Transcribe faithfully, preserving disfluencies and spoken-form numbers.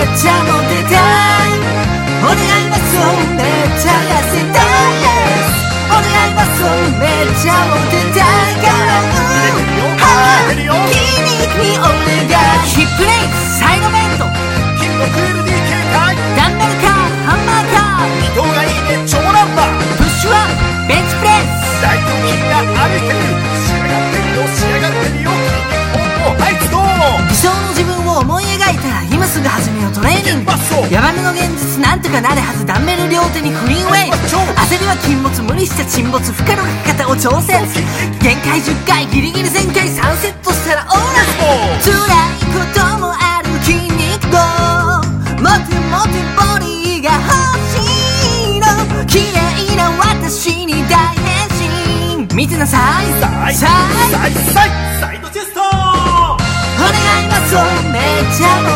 っちゃモテたい。お願いマッスルめっちゃ痩せたいです。お願いマッスルめっちゃモテたいから、はぁ筋肉にお願い。ヒップレイスサイドベントヒップクール ディーケー かい。 ダンベルカーハンマーカー伊藤がいいね超ナンバー。 プッシュワンベンチプレス大胸筋が歩いてる。仕上がってるよ仕上がってるよ。筋肉ポンポンはいズドーン。 理想の自分を思い描いたら今すぐ始めようトレーニング。ヤバめの現実なんとかなるはず。ダンベル両手にフリーウェイブ。焦りは禁物無理した沈没。負荷のかけ方を調節。限界じゅっかいギリギリ全開さんセットしたらオーライ。辛いこともある筋肉をモテモテボディが欲しいの。綺麗な私に大変身見てなさい。 サイサイサイサイサイドチェスト。 お願いマッスルめっちゃモ